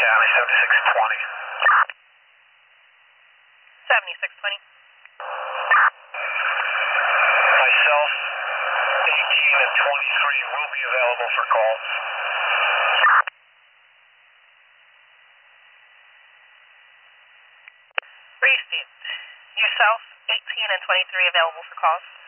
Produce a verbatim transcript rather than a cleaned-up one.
County, seventy-six twenty. seventy-six twenty. Myself, eighteen and twenty-three will be available for calls. Received. Yourself, eighteen and twenty-three available for calls.